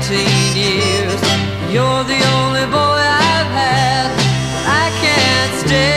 19 years. You're the only boy I've had. I can't stay.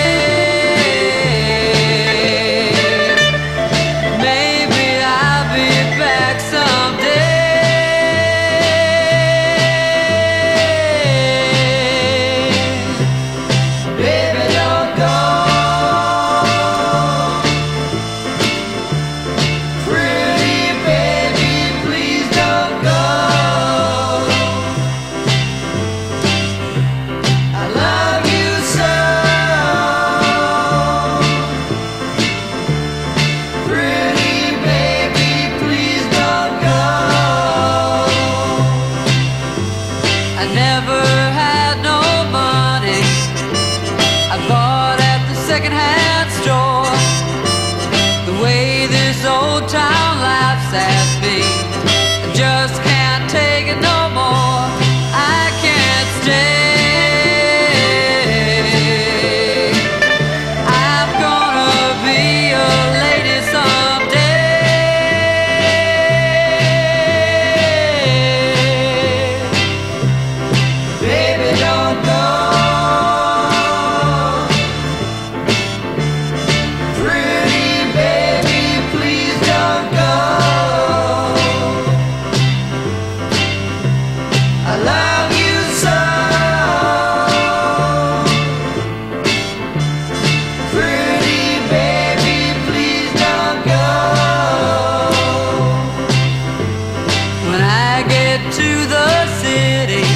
Secondhand store, the way this old town laughs at me, I just can't take it no more. I can't stay. I'm gonna be a lady someday. Baby, don't go. To the city,